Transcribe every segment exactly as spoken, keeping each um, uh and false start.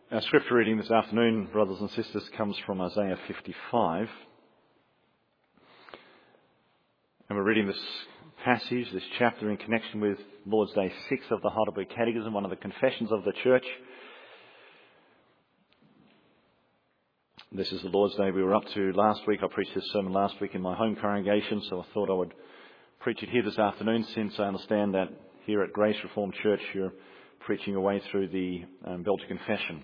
Our scripture reading this afternoon, brothers and sisters, comes from Isaiah fifty-five. And we're reading this passage, this chapter, in connection with Lord's Day six of the Heidelberg Catechism, one of the confessions of the Church. This is the Lord's Day we were up to last week. I preached this sermon last week in my home congregation, so I thought I would preach it here this afternoon, since I understand that here at Grace Reformed Church you're preaching your way through the um, Belgian Confession.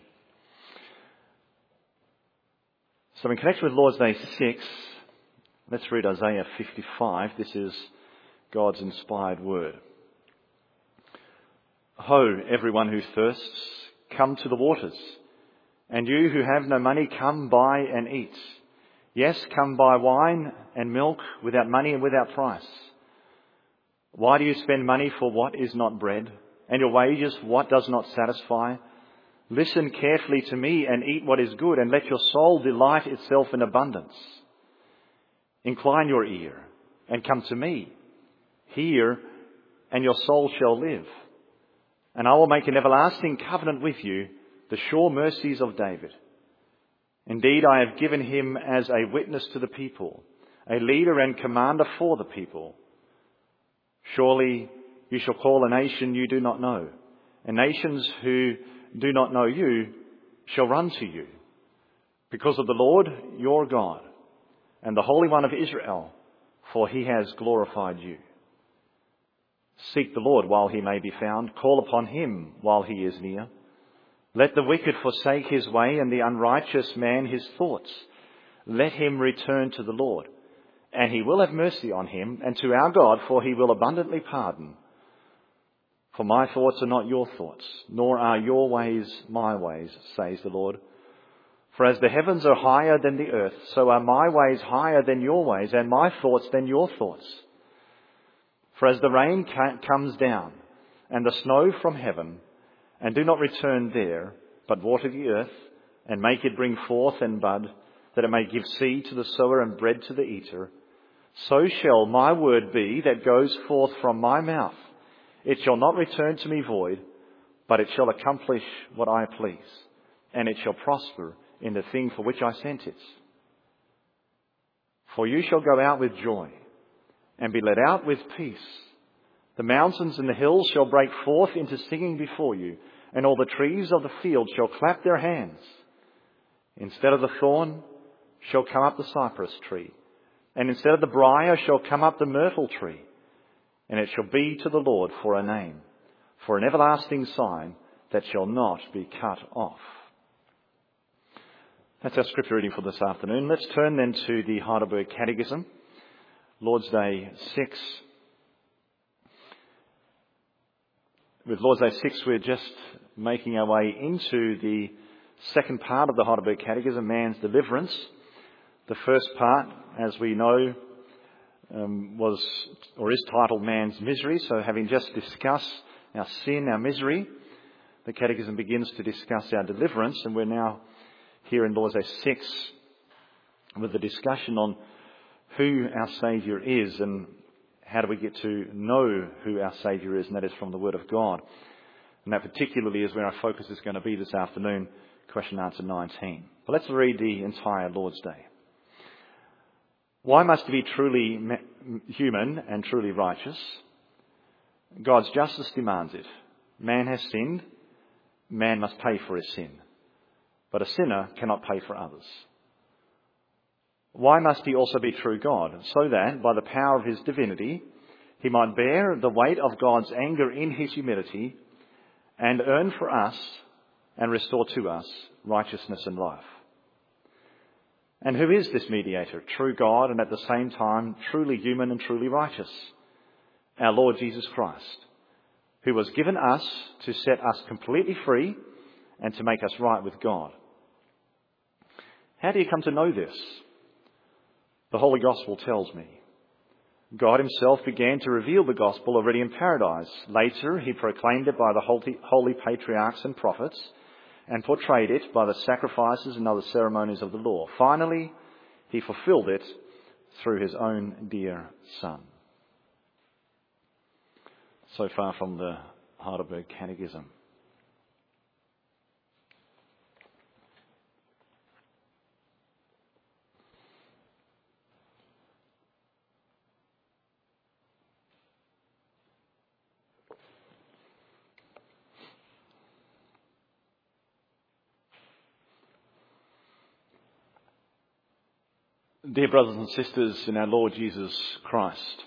So in connection with Lord's Day six, let's read Isaiah fifty-five. This is God's inspired word. Ho, everyone who thirsts, come to the waters. And you who have no money, come buy and eat. Yes, come buy wine and milk without money and without price. Why do you spend money for what is not bread, and your wages for what does not satisfy? Listen carefully to me and eat what is good, and let your soul delight itself in abundance. Incline your ear and come to me. Hear, and your soul shall live. And I will make an everlasting covenant with you, the sure mercies of David. Indeed, I have given him as a witness to the people, a leader and commander for the people. Surely you shall call a nation you do not know, and nations who do not know you shall run to you, because of the Lord your God and the Holy One of Israel, for he has glorified you. Seek the Lord while he may be found. Call upon him while he is near. Let the wicked forsake his way, and the unrighteous man his thoughts. Let him return to the Lord, and he will have mercy on him, and to our God, for he will abundantly pardon. For my thoughts are not your thoughts, nor are your ways my ways, says the Lord. For as the heavens are higher than the earth, so are my ways higher than your ways, and my thoughts than your thoughts. For as the rain comes down, and the snow from heaven, and do not return there, but water the earth, and make it bring forth and bud, that it may give seed to the sower and bread to the eater, so shall my word be that goes forth from my mouth. It shall not return to me void, but it shall accomplish what I please, and it shall prosper in the thing for which I sent it. For you shall go out with joy, and be led out with peace. The mountains and the hills shall break forth into singing before you, and all the trees of the field shall clap their hands. Instead of the thorn shall come up the cypress tree, and instead of the briar shall come up the myrtle tree. And it shall be to the Lord for a name, for an everlasting sign that shall not be cut off. That's our scripture reading for this afternoon. Let's turn then to the Heidelberg Catechism, Lord's Day six. With Lord's Day six, we're just making our way into the second part of the Heidelberg Catechism, man's deliverance. The first part, as we know, um, was or is titled Man's Misery. So having just discussed our sin, our misery, the Catechism begins to discuss our deliverance, and we're now here in Lord's Day six with the discussion on who our Saviour is and how do we get to know who our Saviour is, and that is from the Word of God. And that particularly is where our focus is going to be this afternoon, question answer nineteen. But let's read the entire Lord's Day. Why must he be truly human and truly righteous? God's justice demands it. Man has sinned. Man must pay for his sin. But a sinner cannot pay for others. Why must he also be true God? So that, by the power of his divinity, he might bear the weight of God's anger in his humility and earn for us and restore to us righteousness and life. And who is this mediator? True God, and at the same time truly human and truly righteous. Our Lord Jesus Christ, who was given us to set us completely free and to make us right with God. How do you come to know this? The Holy Gospel tells me. God himself began to reveal the Gospel already in paradise. Later, he proclaimed it by the holy, holy patriarchs and prophets, and portrayed it by the sacrifices and other ceremonies of the law. Finally, he fulfilled it through his own dear Son. So far from the Heidelberg Catechism. Dear brothers and sisters in our Lord Jesus Christ,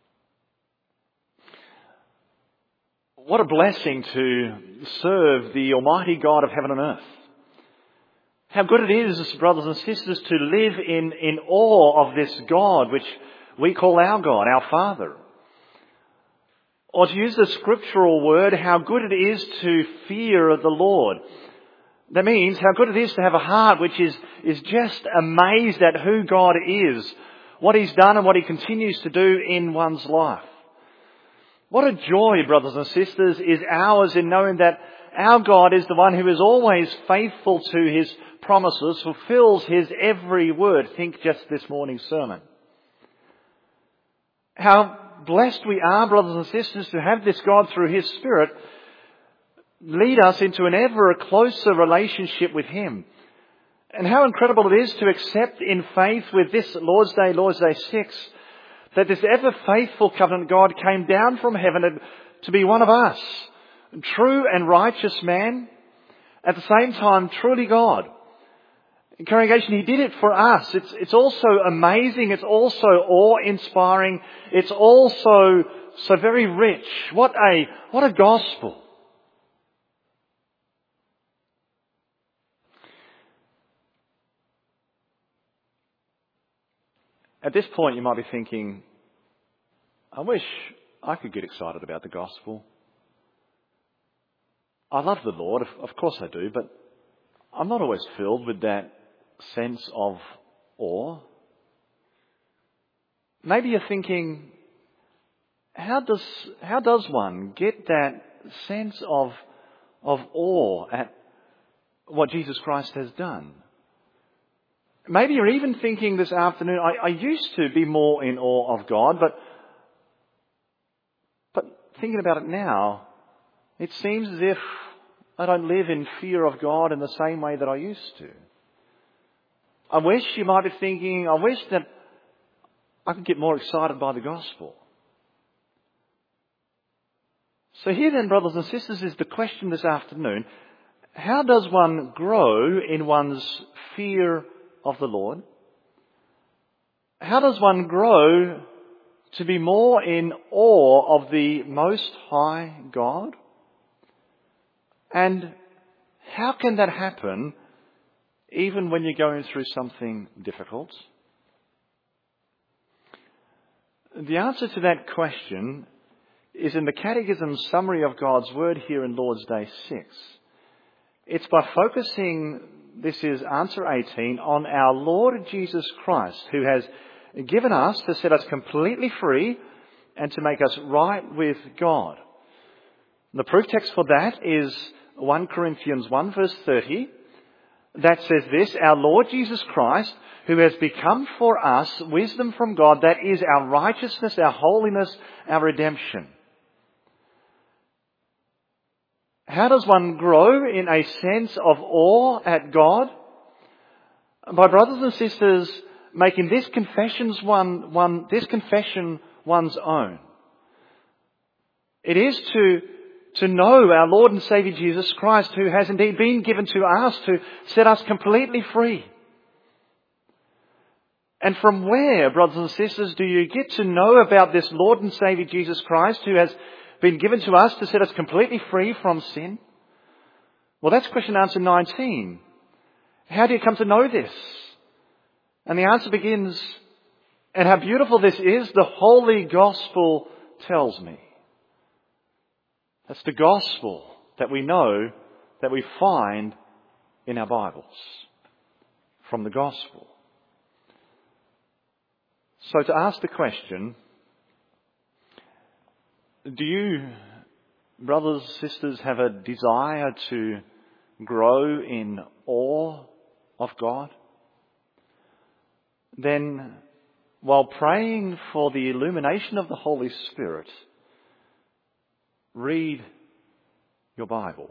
what a blessing to serve the Almighty God of heaven and earth. How good it is, brothers and sisters, to live in, in awe of this God which we call our God, our Father. Or to use the scriptural word, how good it is to fear the Lord. That means how good it is to have a heart which is, is just amazed at who God is, what He's done and what He continues to do in one's life. What a joy, brothers and sisters, is ours in knowing that our God is the one who is always faithful to His promises, fulfills His every word. Think just this morning's sermon. How blessed we are, brothers and sisters, to have this God through His Spirit lead us into an ever closer relationship with Him. And how incredible it is to accept in faith with this Lord's Day, Lord's Day six, that this ever faithful covenant God came down from heaven to be one of us, true and righteous man, at the same time truly God. In congregation, He did it for us. It's, it's also amazing. It's also awe-inspiring. It's also so very rich. What a, what a gospel. At this point, you might be thinking, I wish I could get excited about the gospel. I love the Lord, of, of course I do, but I'm not always filled with that sense of awe. Maybe you're thinking, how does how does one get that sense of of awe at what Jesus Christ has done? Maybe you're even thinking this afternoon, I, I used to be more in awe of God, but but thinking about it now, it seems as if I don't live in fear of God in the same way that I used to. I wish, you might be thinking, I wish that I could get more excited by the gospel. So here then, brothers and sisters, is the question this afternoon. How does one grow in one's fear of the Lord? How does one grow to be more in awe of the Most High God? And how can that happen even when you're going through something difficult? The answer to that question is in the Catechism's summary of God's Word here in Lord's Day six. It's by focusing, this is answer eighteen, on our Lord Jesus Christ, who has given us to set us completely free and to make us right with God. The proof text for that is First Corinthians one verse thirty. That says this, our Lord Jesus Christ, who has become for us wisdom from God, that is our righteousness, our holiness, our redemption. How does one grow in a sense of awe at God? By brothers and sisters, making this confessions one, one, this confession one's own. It is to To know our Lord and Saviour Jesus Christ, who has indeed been given to us to set us completely free. And from where, brothers and sisters, do you get to know about this Lord and Saviour Jesus Christ, who has been given to us to set us completely free from sin? Well, that's question answer nineteen. How do you come to know this? And the answer begins, and how beautiful this is, the Holy Gospel tells me. That's the gospel that we know, that we find in our Bibles, from the gospel. So to ask the question, do you, brothers, sisters, have a desire to grow in awe of God? Then, while praying for the illumination of the Holy Spirit, read your Bible.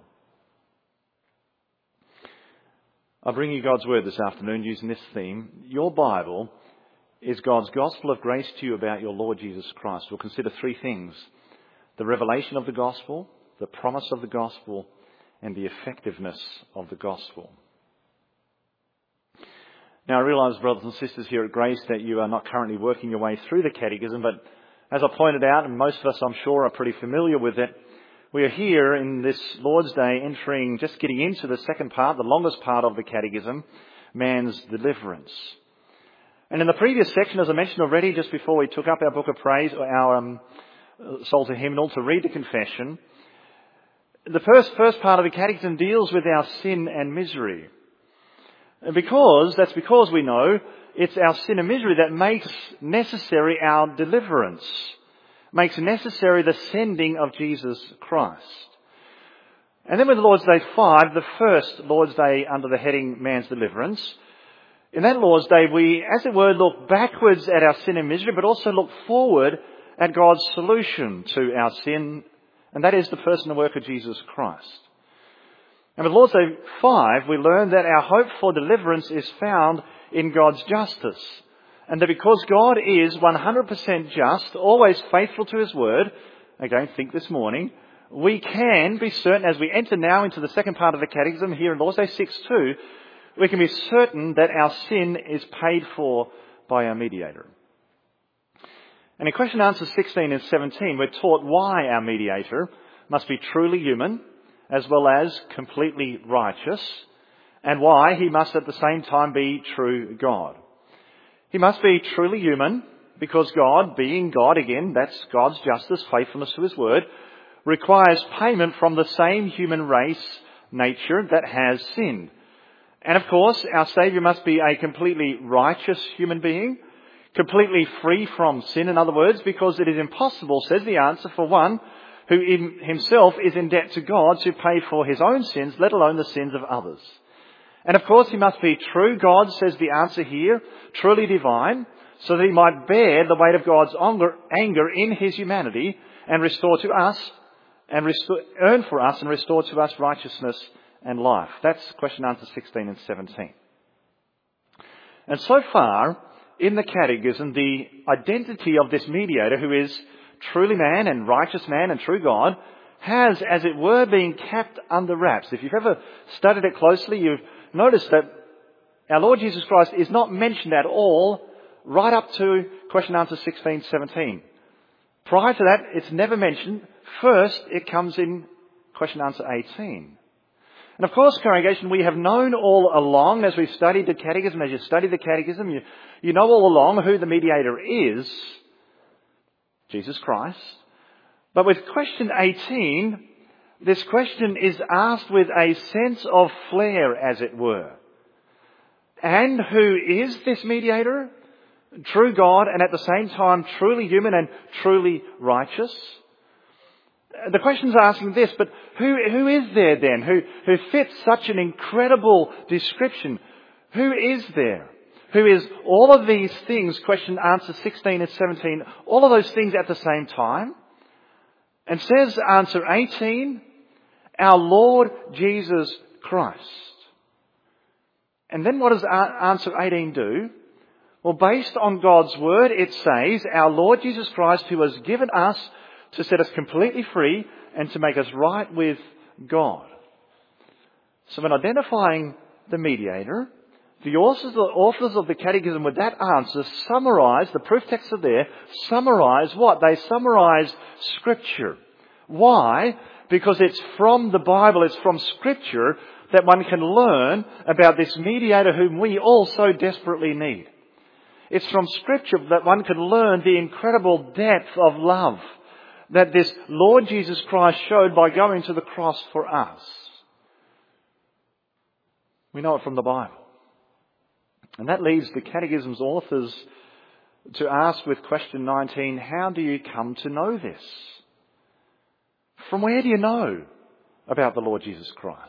I bring you God's Word this afternoon using this theme. Your Bible is God's gospel of grace to you about your Lord Jesus Christ. We'll consider three things: the revelation of the gospel, the promise of the gospel, and the effectiveness of the gospel. Now, I realise, brothers and sisters here at Grace, that you are not currently working your way through the Catechism, but as I pointed out, and most of us, I'm sure, are pretty familiar with it, we are here in this Lord's Day entering, just getting into the second part, the longest part of the Catechism, man's deliverance. And in the previous section, as I mentioned already, just before we took up our book of praise, or our um, Psalter hymnal to read the confession, the first, first part of the Catechism deals with our sin and misery. And because, that's because we know it's our sin and misery that makes necessary our deliverance, makes necessary the sending of Jesus Christ. And then with Lord's Day five, the first Lord's Day under the heading Man's Deliverance, in that Lord's Day we, as it were, look backwards at our sin and misery, but also look forward at God's solution to our sin, and that is the person and work of Jesus Christ. And with Lord's Day five, we learn that our hope for deliverance is found in God's justice. And that because God is one hundred percent just, always faithful to His word, again, think this morning, we can be certain, as we enter now into the second part of the Catechism here in Lord's Day six two, we can be certain that our sin is paid for by our mediator. And in question answers sixteen and seventeen, we're taught why our mediator must be truly human, as well as completely righteous, and why he must at the same time be true God. He must be truly human because God, being God again, that's God's justice, faithfulness to His word, requires payment from the same human race nature that has sinned. And of course, our Saviour must be a completely righteous human being, completely free from sin, in other words, because it is impossible, says the answer, for one who in himself is in debt to God to pay for his own sins, let alone the sins of others. And of course he must be true God, says the answer here, truly divine, so that he might bear the weight of God's anger in his humanity and restore to us, and restore, earn for us and restore to us righteousness and life. That's question answer sixteen and seventeen. And so far, in the Catechism, the identity of this mediator, who is truly man and righteous man and true God, has, as it were, been kept under wraps. If you've ever studied it closely, you've noticed that our Lord Jesus Christ is not mentioned at all right up to question answer sixteen, seventeen. Prior to that, it's never mentioned. First, it comes in question answer eighteen. And of course, congregation, we have known all along, as we've studied the Catechism, as you study the Catechism, you, you know all along who the mediator is, Jesus Christ. But with question eighteen, this question is asked with a sense of flair, as it were. And who is this mediator? True God, and at the same time truly human and truly righteous. The question's asking this, but who, who is there then who, who fits such an incredible description? Who is there who is all of these things, question answer sixteen and seventeen, all of those things at the same time? And says answer eighteen, our Lord Jesus Christ. And then what does answer eighteen do? Well, based on God's word, it says, our Lord Jesus Christ, who has given us to set us completely free and to make us right with God. So when identifying the mediator, the authors, the authors of the Catechism with that answer summarize, the proof texts are there, summarize what? They summarize Scripture. Why? Because it's from the Bible, it's from Scripture that one can learn about this mediator whom we all so desperately need. It's from Scripture that one can learn the incredible depth of love that this Lord Jesus Christ showed by going to the cross for us. We know it from the Bible. And that leads the Catechism's authors to ask with question nineteen, how do you come to know this? From where do you know about the Lord Jesus Christ?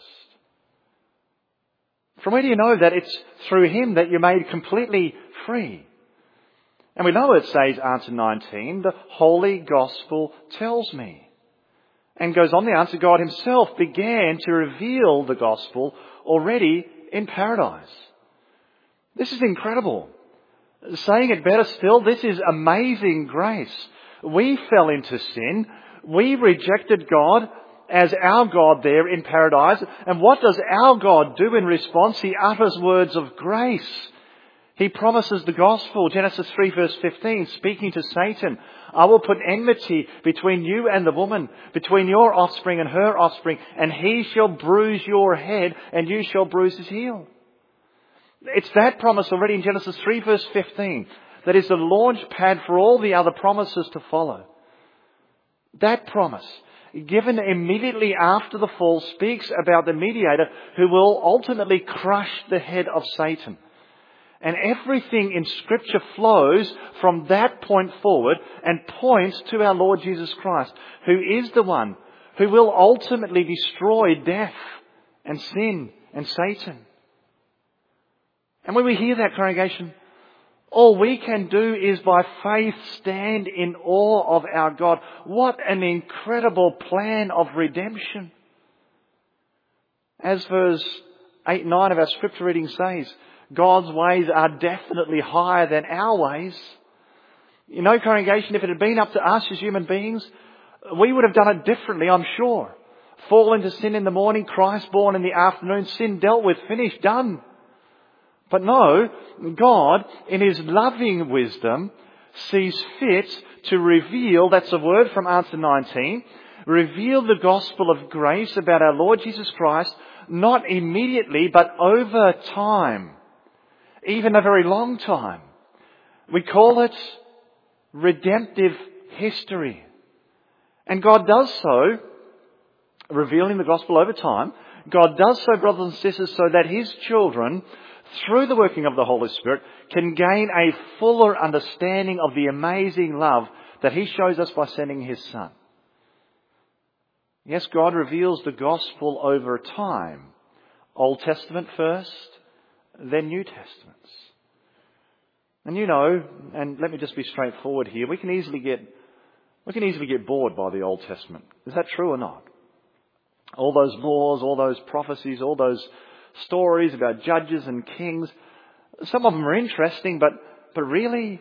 From where do you know that it's through Him that you're made completely free? And we know it says, answer nineteen, the Holy Gospel tells me. And goes on the answer, God Himself began to reveal the Gospel already in paradise. This is incredible. Saying it better still, this is amazing grace. We fell into sin. We rejected God as our God there in paradise. And what does our God do in response? He utters words of grace. He promises the gospel, Genesis three verse fifteen, speaking to Satan, I will put enmity between you and the woman, between your offspring and her offspring, and he shall bruise your head and you shall bruise his heel. It's that promise already in Genesis three verse fifteen that is the launch pad for all the other promises to follow. That promise, given immediately after the fall, speaks about the mediator who will ultimately crush the head of Satan. And everything in Scripture flows from that point forward and points to our Lord Jesus Christ, who is the one who will ultimately destroy death and sin and Satan. And when we hear that, congregation, all we can do is by faith stand in awe of our God. What an incredible plan of redemption. As verse eight and nine of our scripture reading says, God's ways are definitely higher than our ways. You know, congregation, if it had been up to us as human beings, we would have done it differently, I'm sure. Fall into sin in the morning, Christ born in the afternoon, sin dealt with, finished, done. But no, God, in His loving wisdom, sees fit to reveal, that's a word from answer nineteen, reveal the gospel of grace about our Lord Jesus Christ, not immediately, but over time. Even a very long time. We call it redemptive history. And God does so, revealing the gospel over time. God does so, brothers and sisters, so that His children, through the working of the Holy Spirit, can gain a fuller understanding of the amazing love that He shows us by sending His Son. Yes, God reveals the gospel over time. Old Testament first, then New Testaments. And you know, and let me just be straightforward here, we can easily get we can easily get bored by the Old Testament. Is that true or not? All those laws, all those prophecies, all those stories about judges and kings, some of them are interesting, but but really,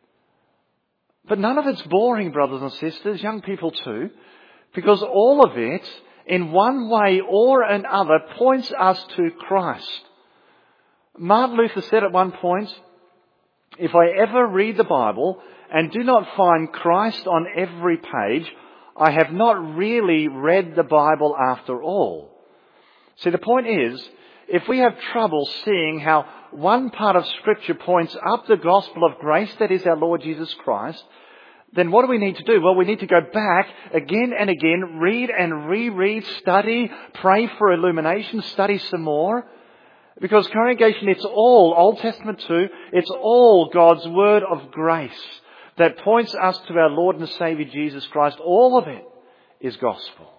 but none of it's boring, brothers and sisters, young people too, because all of it, in one way or another, points us to Christ. Martin Luther said at one point, if I ever read the Bible and do not find Christ on every page, I have not really read the Bible after all. See, the point is, if we have trouble seeing how one part of Scripture points up the gospel of grace, that is our Lord Jesus Christ, then what do we need to do? Well, we need to go back again and again, read and reread, study, pray for illumination, study some more. Because, congregation, it's all, Old Testament too, it's all God's word of grace that points us to our Lord and Saviour Jesus Christ. All of it is gospel.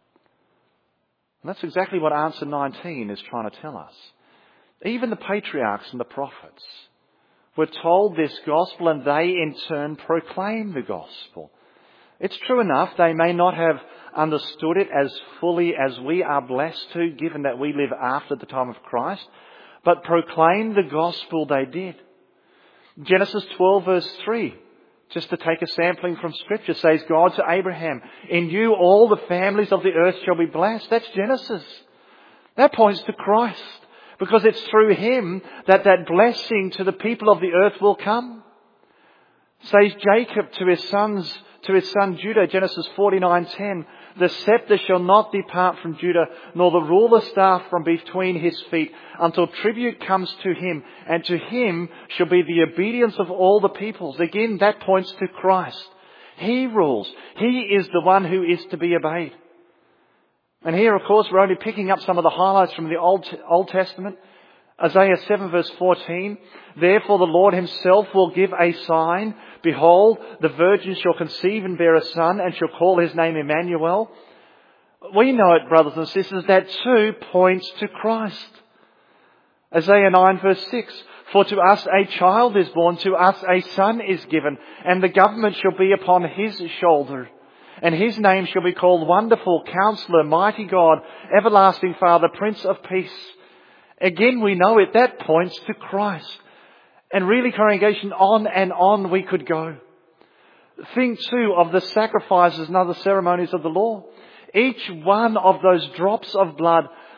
And that's exactly what answer nineteen is trying to tell us. Even the patriarchs and the prophets were told this gospel, and they in turn proclaimed the gospel. It's true enough, they may not have understood it as fully as we are blessed to, given that we live after the time of Christ, but proclaim the gospel they did. Genesis twelve verse three, just to take a sampling from Scripture, says God to Abraham, in you all the families of the earth shall be blessed. That's Genesis. That points to Christ, because it's through Him that that blessing to the people of the earth will come. Says Jacob to his sons, to his son Judah, Genesis forty-nine ten, the scepter shall not depart from Judah, nor the ruler's staff from between his feet, until tribute comes to him, and to him shall be the obedience of all the peoples. Again, that points to Christ. He rules. He is the one who is to be obeyed. And here, of course, we're only picking up some of the highlights from the Old, Old Testament. Isaiah seven verse fourteen, therefore the Lord Himself will give a sign. Behold, the virgin shall conceive and bear a son, and shall call his name Emmanuel. We know it, brothers and sisters, that too points to Christ. Isaiah nine verse six, for to us a child is born, to us a son is given, and the government shall be upon His shoulder. And His name shall be called Wonderful, Counselor, Mighty God, Everlasting Father, Prince of Peace. Again, we know it, that points to Christ. And really, congregation, on and on we could go. Think too of the sacrifices and other ceremonies of the law. Each one of those drops of blood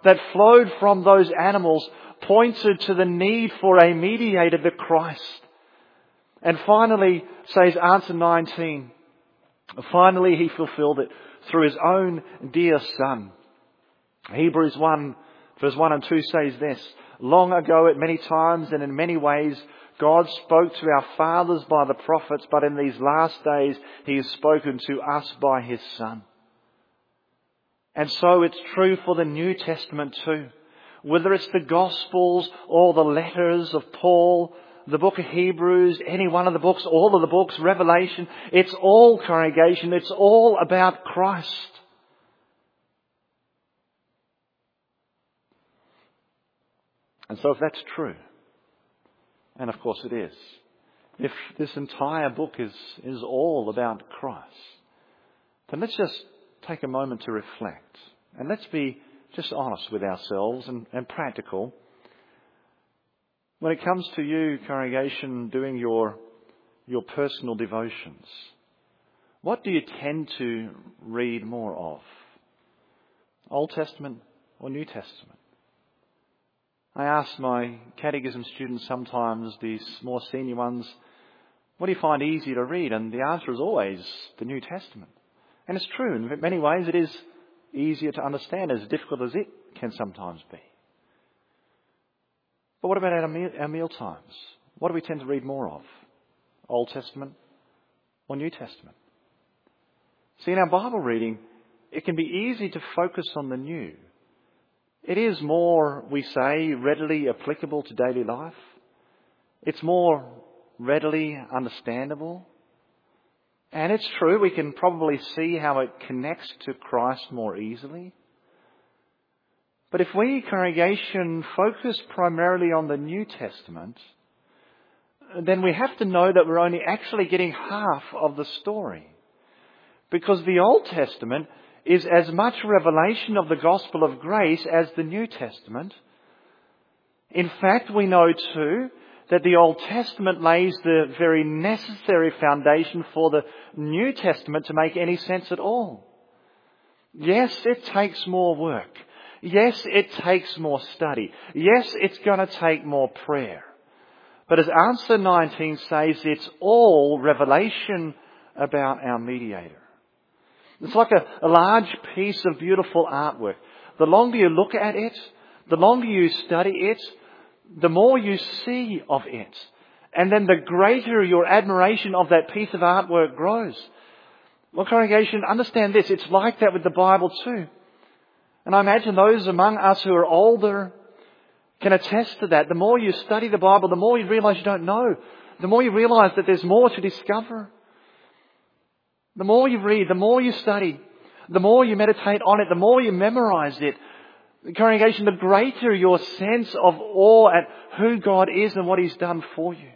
that flowed from those animals pointed to the need for a mediator, the Christ. And finally, says answer nineteen, finally he fulfilled it through his own dear Son. Hebrews one, verse one and two says this, long ago at many times and in many ways, God spoke to our fathers by the prophets, but in these last days he has spoken to us by his Son. And so it's true for the New Testament too. Whether it's the Gospels or the letters of Paul, the book of Hebrews, any one of the books, all of the books, Revelation, it's all congregation, it's all about Christ. And so if that's true, and of course it is, if this entire book is, is all about Christ, then let's just take a moment to reflect. And let's be just honest with ourselves and, and practical. When it comes to you, congregation, doing your, your personal devotions, what do you tend to read more of? Old Testament or New Testament? I ask my catechism students sometimes, these more senior ones, what do you find easy to read? And the answer is always the New Testament. And it's true, in many ways it is easier to understand, as difficult as it can sometimes be. But what about our meal, our meal times? What do we tend to read more of? Old Testament or New Testament? See, in our Bible reading, it can be easy to focus on the new. It is more, we say, readily applicable to daily life. It's more readily understandable. And it's true, we can probably see how it connects to Christ more easily. But if we, congregation, focus primarily on the New Testament, then we have to know that we're only actually getting half of the story. Because the Old Testament is as much revelation of the gospel of grace as the New Testament. In fact, we know too that the Old Testament lays the very necessary foundation for the New Testament to make any sense at all. Yes, it takes more work. Yes, it takes more study. Yes, it's going to take more prayer. But as answer nineteen says, it's all revelation about our mediator. It's like a, a large piece of beautiful artwork. The longer you look at it, the longer you study it, the more you see of it. And then the greater your admiration of that piece of artwork grows. Well, congregation, understand this. It's like that with the Bible too. And I imagine those among us who are older can attest to that. The more you study the Bible, the more you realise you don't know. The more you realise that there's more to discover. The more you read, the more you study, the more you meditate on it, the more you memorise it. The congregation, the greater your sense of awe at who God is and what He's done for you.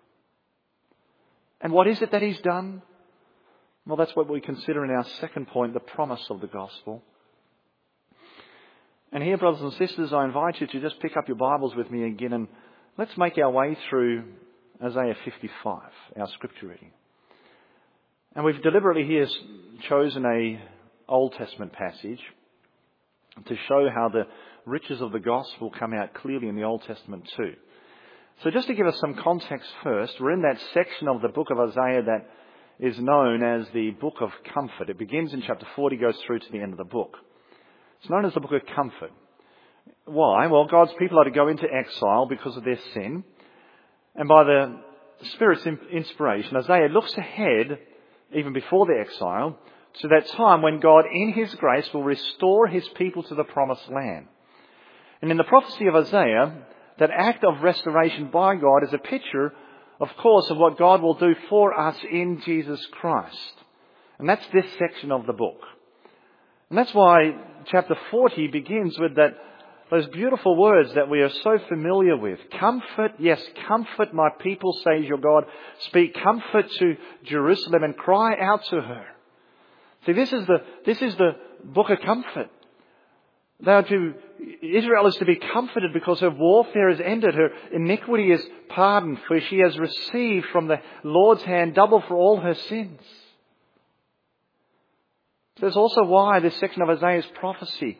And what is it that He's done? Well, that's what we consider in our second point, the promise of the gospel. And here, brothers and sisters, I invite you to just pick up your Bibles with me again and let's make our way through Isaiah fifty-five, our scripture reading. And we've deliberately here chosen a Old Testament passage to show how the riches of the gospel come out clearly in the Old Testament too. So just to give us some context first, we're in that section of the book of Isaiah that is known as the Book of Comfort. It begins in chapter forty, goes through to the end of the book. It's known as the Book of Comfort. Why? Well, God's people are to go into exile because of their sin. And by the Spirit's inspiration, Isaiah looks ahead, even before the exile, to that time when God, in His grace, will restore His people to the promised land. And in the prophecy of Isaiah, that act of restoration by God is a picture, of course, of what God will do for us in Jesus Christ. And that's this section of the book. And that's why chapter forty begins with that those beautiful words that we are so familiar with. Comfort, yes, comfort my people, says your God. Speak comfort to Jerusalem and cry out to her. See, this is the, this is the book of comfort. They are to, Israel is to be comforted because her warfare is ended. Her iniquity is pardoned, for she has received from the Lord's hand double for all her sins. There's also why this section of Isaiah's prophecy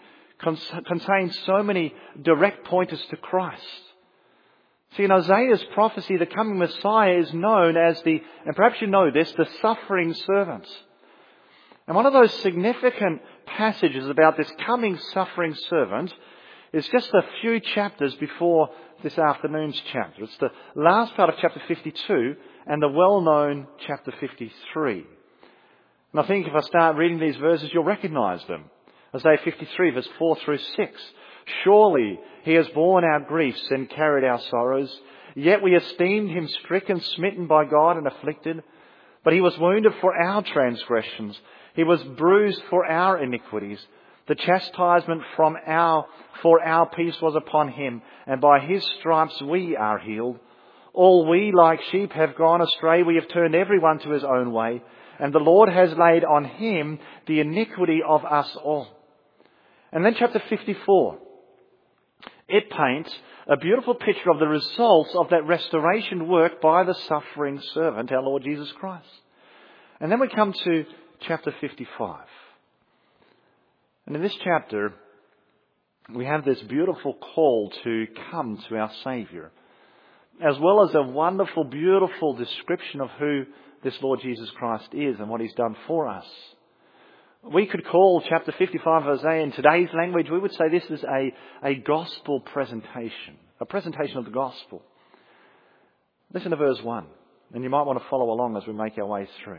contains so many direct pointers to Christ. See, in Isaiah's prophecy, the coming Messiah is known as the, and perhaps you know this, the suffering servant. And one of those significant passages about this coming suffering servant is just a few chapters before this afternoon's chapter. It's the last part of chapter fifty-two and the well-known chapter fifty-three. And I think if I start reading these verses, you'll recognise them. Isaiah fifty-three, verse four through six. Surely he has borne our griefs and carried our sorrows. Yet we esteemed him stricken, smitten by God and afflicted. But he was wounded for our transgressions. He was bruised for our iniquities. The chastisement from our, for our peace was upon him, and by his stripes we are healed. All we like sheep have gone astray. We have turned everyone to his own way. And the Lord has laid on him the iniquity of us all. And then chapter fifty-four. It paints a beautiful picture of the results of that restoration work by the suffering servant, our Lord Jesus Christ. And then we come to chapter fifty-five. And in this chapter, we have this beautiful call to come to our Saviour, as well as a wonderful, beautiful description of who this Lord Jesus Christ is and what he's done for us. We could call chapter fifty-five of Isaiah, in today's language, we would say this is a, a gospel presentation, a presentation of the gospel. Listen to verse one, and you might want to follow along as we make our way through.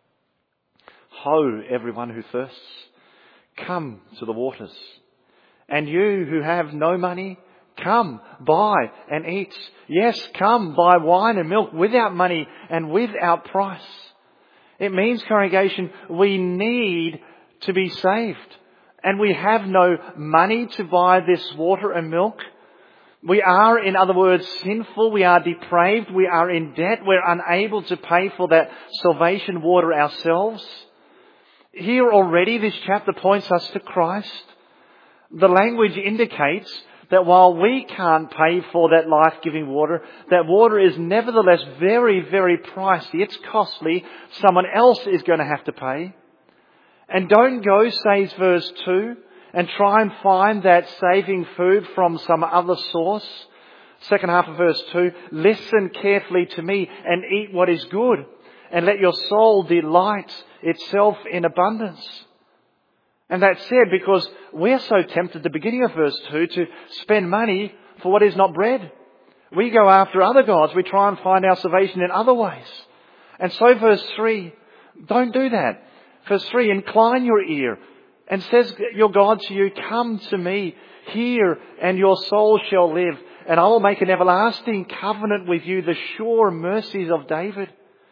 Ho, everyone who thirsts, come to the waters. And you who have no money, come, buy and eat. Yes, come, buy wine and milk without money and without price. It means, congregation, we need to be saved. And we have no money to buy this water and milk. We are, in other words, sinful. We are depraved. We are in debt. We're unable to pay for that salvation water ourselves. Here already, this chapter points us to Christ. The language indicates that while we can't pay for that life-giving water, that water is nevertheless very, very pricey. It's costly. Someone else is going to have to pay. And don't go, says verse two, and try and find that saving food from some other source. Second half of verse two, listen carefully to me and eat what is good, and let your soul delight itself in abundance. And that's said because we're so tempted at the beginning of verse two to spend money for what is not bread. We go after other gods. We try and find our salvation in other ways. And so verse three, don't do that. Verse three, incline your ear, and says your God to you, come to me, hear, and your soul shall live. And I will make an everlasting covenant with you, the sure mercies of David.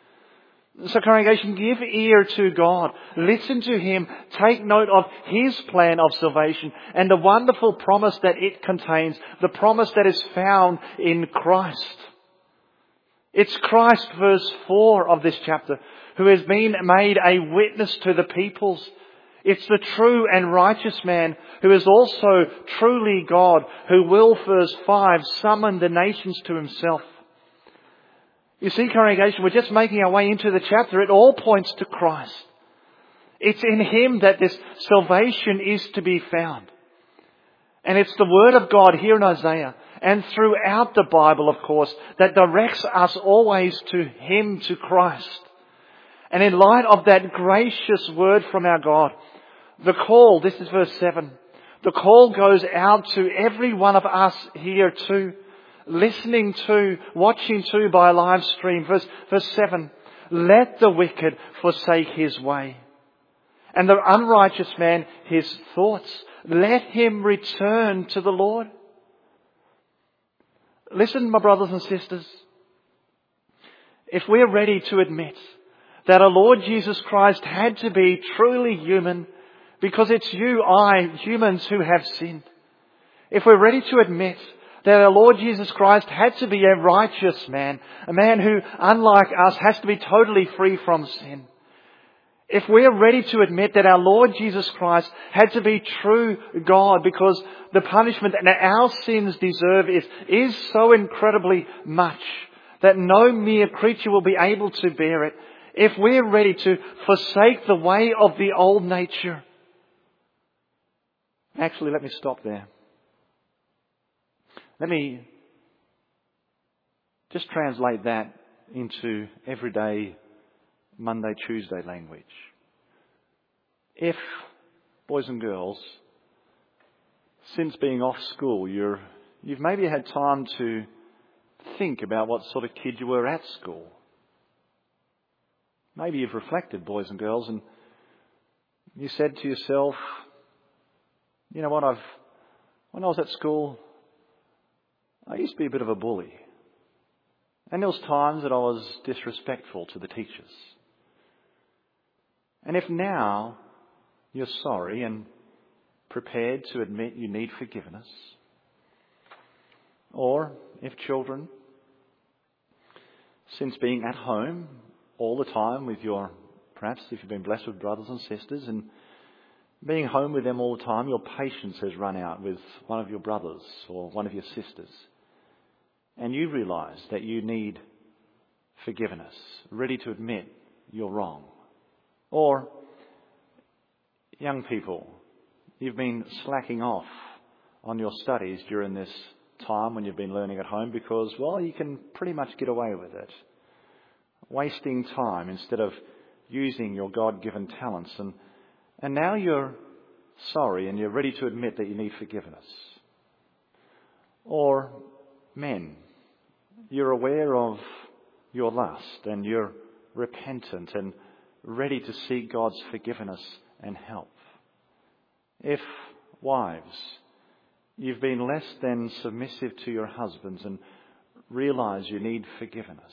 So congregation, give ear to God. Listen to Him. Take note of His plan of salvation and the wonderful promise that it contains. The promise that is found in Christ. It's Christ, verse four of this chapter, who has been made a witness to the peoples. It's the true and righteous man who is also truly God, who will, verse five, summon the nations to Himself. You see, congregation, we're just making our way into the chapter. It all points to Christ. It's in Him that this salvation is to be found. And it's the Word of God here in Isaiah and throughout the Bible, of course, that directs us always to Him, to Christ. And in light of that gracious word from our God, the call, this is verse seven, the call goes out to every one of us here too. Listening to, watching to by a live stream. Verse, verse seven, let the wicked forsake his way, and the unrighteous man his thoughts. Let him return to the Lord. Listen, my brothers and sisters, if we're ready to admit that our Lord Jesus Christ had to be truly human, because it's you, I, humans who have sinned. If we're ready to admit that our Lord Jesus Christ had to be a righteous man, a man who, unlike us, has to be totally free from sin. If we're ready to admit that our Lord Jesus Christ had to be true God because the punishment that our sins deserve is, is so incredibly much that no mere creature will be able to bear it. If we're ready to forsake the way of the old nature, Actually, let me stop there. Let me just translate that into everyday Monday, Tuesday language. If, boys and girls, since being off school, you're, you've maybe had time to think about what sort of kid you were at school. Maybe you've reflected, boys and girls, and you said to yourself, you know what, I've, when I was at school, I used to be a bit of a bully. And there was times that I was disrespectful to the teachers. And if now you're sorry and prepared to admit you need forgiveness, or if children, since being at home all the time with your, perhaps if you've been blessed with brothers and sisters, and being home with them all the time, your patience has run out with one of your brothers or one of your sisters, and you realise that you need forgiveness, ready to admit you're wrong. Or, young people, you've been slacking off on your studies during this time when you've been learning at home because, well, you can pretty much get away with it. Wasting time instead of using your God-given talents. And, and now you're sorry and you're ready to admit that you need forgiveness. Or, men, you're aware of your lust and you're repentant and ready to seek God's forgiveness and help. If, wives, you've been less than submissive to your husbands and realise you need forgiveness,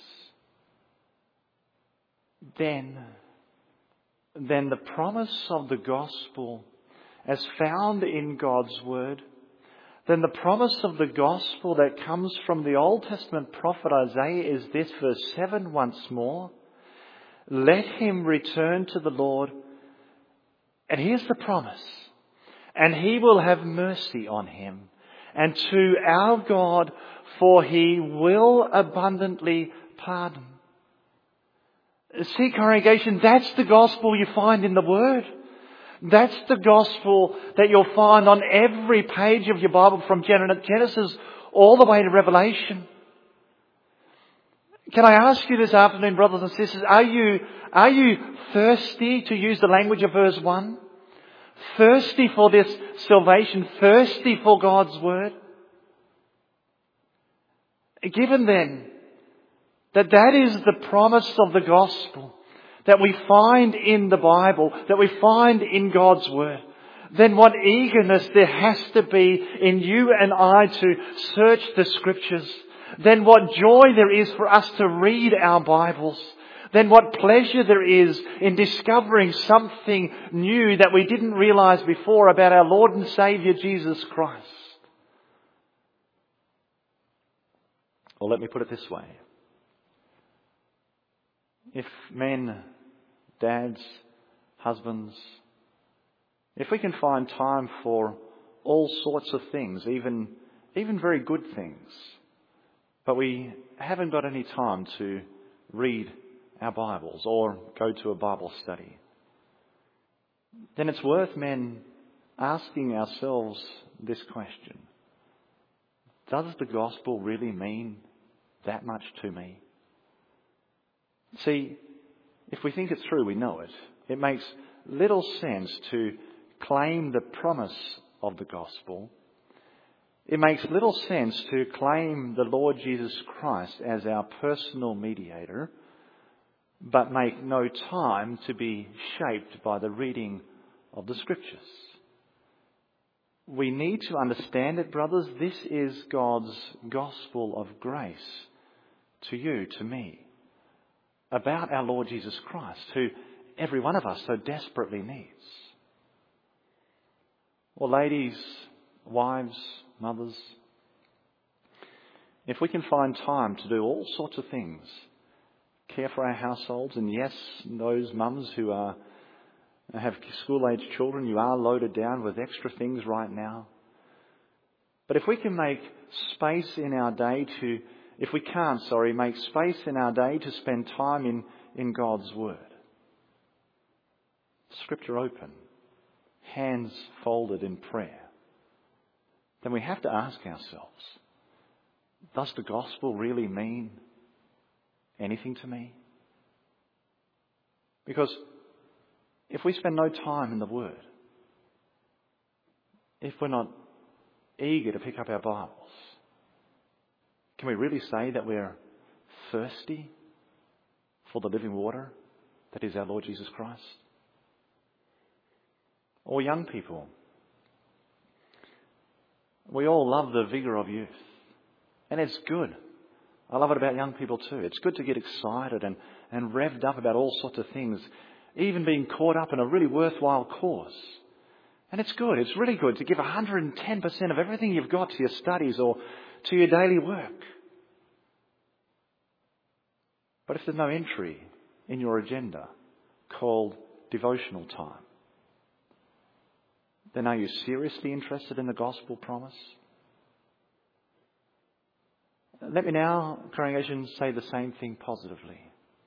then, then the promise of the gospel as found in God's word, then the promise of the gospel that comes from the Old Testament prophet Isaiah is this, verse seven once more. Let him return to the Lord. And here's the promise. And he will have mercy on him. And to our God, for he will abundantly pardon. See, congregation, that's the gospel you find in the Word. That's the gospel that you'll find on every page of your Bible from Genesis all the way to Revelation. Can I ask you this afternoon, brothers and sisters, are you, are you thirsty, to use the language of verse one? Thirsty for this salvation, thirsty for God's word? Given then that that is the promise of the gospel that we find in the Bible, that we find in God's word, then what eagerness there has to be in you and I to search the scriptures. Then what joy there is for us to read our Bibles. Then what pleasure there is in discovering something new that we didn't realise before about our Lord and Saviour Jesus Christ. Or let me put it this way. If men, dads, husbands, if we can find time for all sorts of things, even, even very good things, but we haven't got any time to read our Bibles or go to a Bible study, then it's worth, men, asking ourselves this question. Does the gospel really mean that much to me? See, if we think it through, we know it. It makes little sense to claim the promise of the gospel. It makes little sense to claim the Lord Jesus Christ as our personal mediator, but make no time to be shaped by the reading of the scriptures. We need to understand it, brothers. This is God's gospel of grace to you, to me, about our Lord Jesus Christ, who every one of us so desperately needs. Well, ladies, wives, mothers, if we can find time to do all sorts of things, care for our households, and yes, those mums who are have school-age children, you are loaded down with extra things right now. But if we can make space in our day to, if we can't, sorry, make space in our day to spend time in, in God's Word. Scripture open, hands folded in prayer. then we have to ask ourselves, does the gospel really mean anything to me? Because if we spend no time in the Word, if we're not eager to pick up our Bibles, can we really say that we're thirsty for the living water that is our Lord Jesus Christ? Or young people, we all love the vigour of youth, and it's good. I love it about young people too. It's good to get excited and, and revved up about all sorts of things, even being caught up in a really worthwhile cause. And it's good. It's really good to give one hundred ten percent of everything you've got to your studies or to your daily work. But if there's no entry in your agenda called devotional time, then are you seriously interested in the gospel promise? Let me now, congregation, say the same thing positively.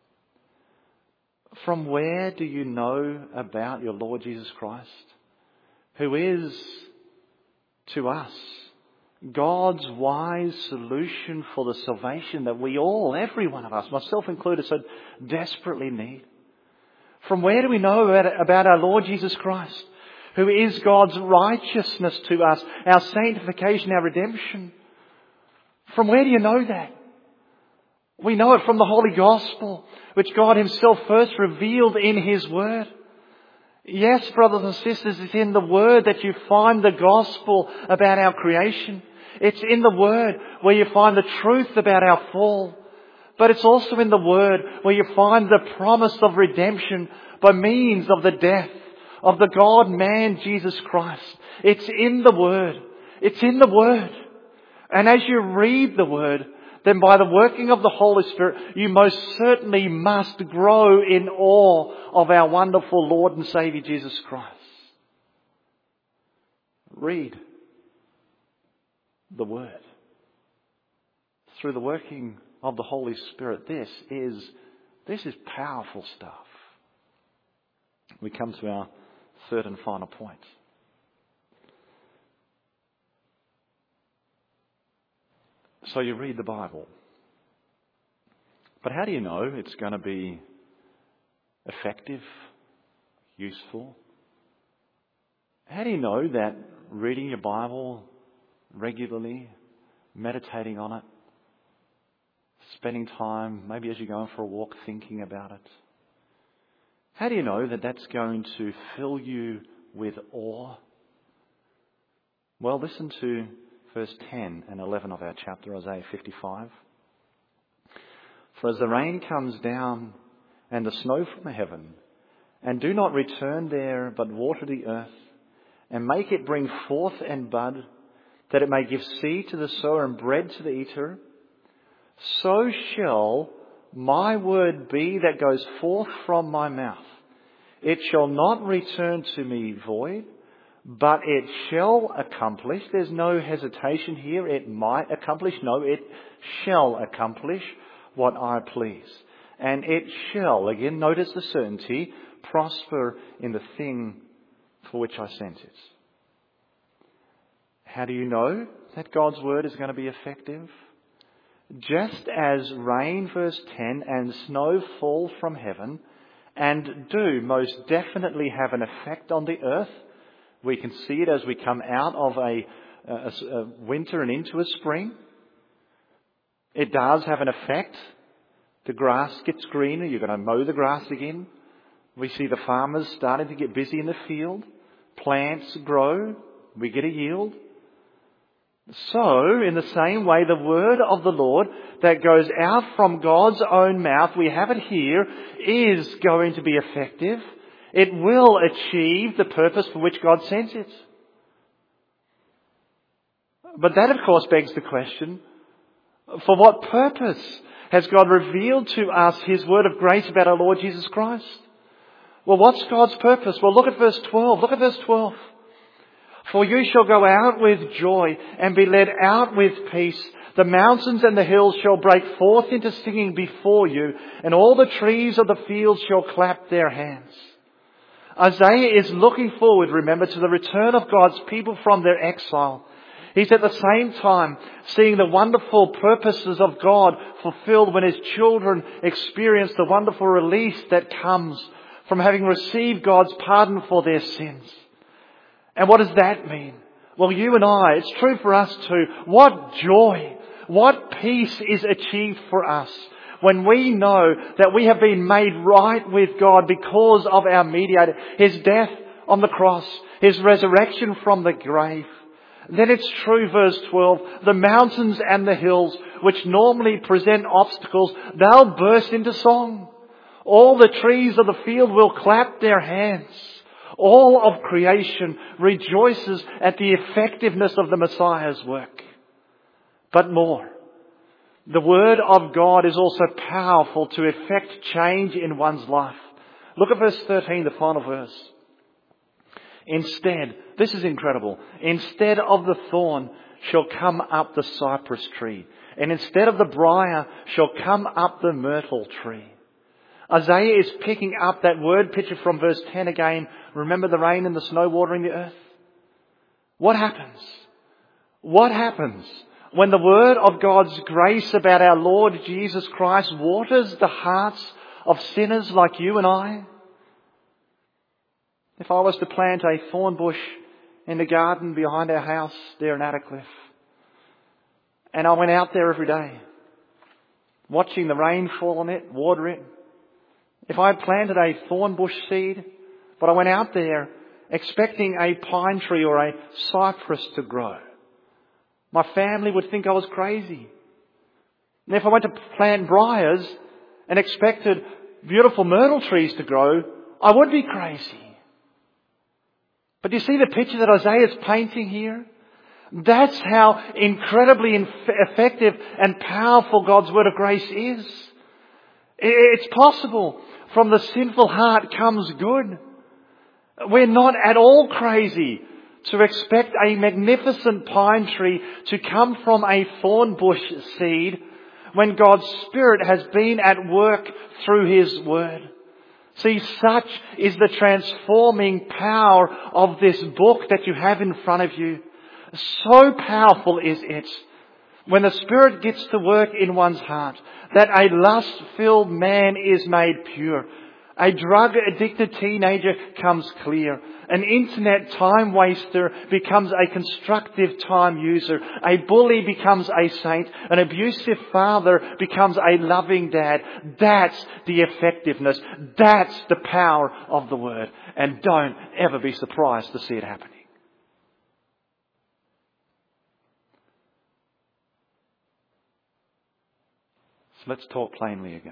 From where do you know about your Lord Jesus Christ, who is, to us, God's wise solution for the salvation that we all, every one of us, myself included, so desperately need? From where do we know about, about our Lord Jesus Christ, who is God's righteousness to us, our sanctification, our redemption? From where do you know that? We know it from the Holy Gospel, which God Himself first revealed in His Word. Yes, brothers and sisters, it's in the Word that you find the gospel about our creation. It's in the Word where you find the truth about our fall. But it's also in the Word where you find the promise of redemption by means of the death of the God-man Jesus Christ. It's in the Word. It's in the Word. And as you read the Word, then by the working of the Holy Spirit, you most certainly must grow in awe of our wonderful Lord and Saviour Jesus Christ. Read the Word. Through the working of the Holy Spirit, this is, this is powerful stuff. We come to our third and final point. So you read the Bible. But how do you know it's going to be effective, useful? How do you know that reading your Bible regularly, meditating on it, spending time, maybe as you're going for a walk, thinking about it, how do you know that that's going to fill you with awe? Well, listen to verse ten and eleven of our chapter, Isaiah fifty-five. For as the rain comes down and the snow from the heaven, and do not return there, but water the earth, and make it bring forth and bud, that it may give seed to the sower and bread to the eater, so shall my word be that goes forth from my mouth. It shall not return to me void, but it shall accomplish. There's no hesitation here. It might accomplish. No, it shall accomplish what I please. And it shall, again, notice the certainty, prosper in the thing for which I sent it. How do you know that God's word is going to be effective? Just as rain, verse ten, and snow fall from heaven and do most definitely have an effect on the earth. We can see it as we come out of a, a, a winter and into a spring. It does have an effect. The grass gets greener. You're going to mow the grass again. We see the farmers starting to get busy in the field. Plants grow. We get a yield. So, in the same way, the word of the Lord that goes out from God's own mouth, we have it here, is going to be effective. It will achieve the purpose for which God sent it. But that, of course, begs the question, for what purpose has God revealed to us His word of grace about our Lord Jesus Christ? Well, what's God's purpose? Well, look at verse twelve. Look at verse twelve. For you shall go out with joy and be led out with peace. The mountains and the hills shall break forth into singing before you, and all the trees of the field shall clap their hands. Isaiah is looking forward, remember, to the return of God's people from their exile. He's at the same time seeing the wonderful purposes of God fulfilled when His children experience the wonderful release that comes from having received God's pardon for their sins. And what does that mean? Well, you and I, it's true for us too. What joy, what peace is achieved for us when we know that we have been made right with God because of our mediator, His death on the cross, His resurrection from the grave. Then it's true, verse twelve, the mountains and the hills, which normally present obstacles, they'll burst into song. All the trees of the field will clap their hands. All of creation rejoices at the effectiveness of the Messiah's work. But more, the Word of God is also powerful to effect change in one's life. Look at verse thirteen, the final verse. Instead, this is incredible, instead of the thorn shall come up the cypress tree, and instead of the briar shall come up the myrtle tree. Isaiah is picking up that word picture from verse ten again. Remember the rain and the snow watering the earth? What happens? What happens when the word of God's grace about our Lord Jesus Christ waters the hearts of sinners like you and I? If I was to plant a thorn bush in the garden behind our house there in Attercliff, and I went out there every day, watching the rain fall on it, water it. If I planted a thorn bush seed, but I went out there expecting a pine tree or a cypress to grow, my family would think I was crazy. And if I went to plant briars and expected beautiful myrtle trees to grow, I would be crazy. But do you see the picture that Isaiah is painting here? That's how incredibly effective and powerful God's word of grace is. It's possible. From the sinful heart comes good. We're not at all crazy to expect a magnificent pine tree to come from a thorn bush seed when God's Spirit has been at work through His word. See, such is the transforming power of this book that you have in front of you. So powerful is it when the Spirit gets to work in one's heart that a lust-filled man is made pure. A drug-addicted teenager comes clear. An internet time waster becomes a constructive time user. A bully becomes a saint. An abusive father becomes a loving dad. That's the effectiveness. That's the power of the Word. And don't ever be surprised to see it happening. So let's talk plainly again.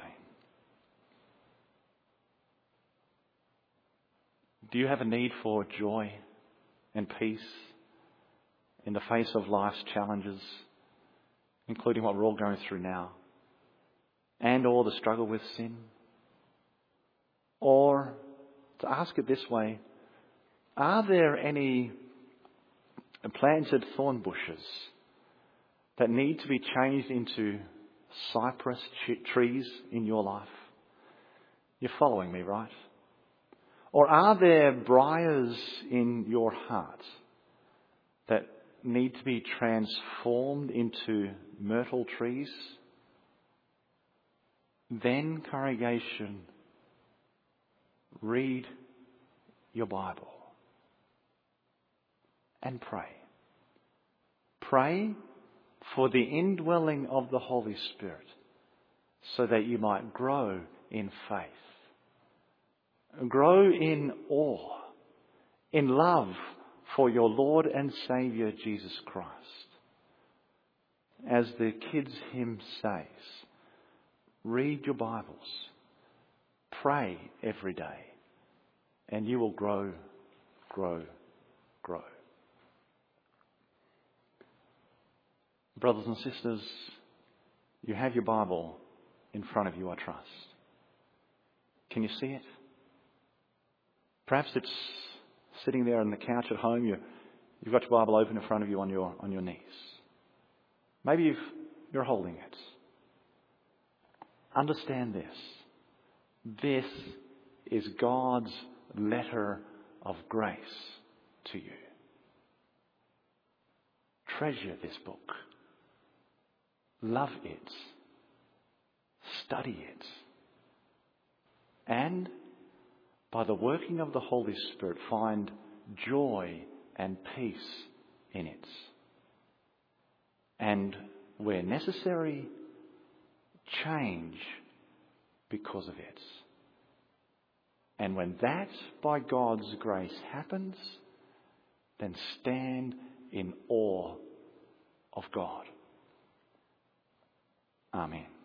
Do you have a need for joy and peace in the face of life's challenges, including what we're all going through now, and or the struggle with sin? Or, to ask it this way, are there any planted thorn bushes that need to be changed into cypress trees in your life? You're following me, right? Or are there briars in your heart that need to be transformed into myrtle trees? Then, congregation, read your Bible and pray. Pray for the indwelling of the Holy Spirit so that you might grow in faith. Grow in awe, in love for your Lord and Saviour Jesus Christ. As the kids' hymn says, read your Bibles, pray every day, and you will grow, grow, grow. Brothers and sisters, you have your Bible in front of you, I trust. Can you see it? Perhaps it's sitting there on the couch at home. You, you've got your Bible open in front of you on your on your knees. Maybe you've, you're holding it. Understand this. This is God's letter of grace to you. treasure this book. Love it. Study it. And by the working of the Holy Spirit, find joy and peace in it. And where necessary, change because of it. And when that, by God's grace, happens, then stand in awe of God. Amen.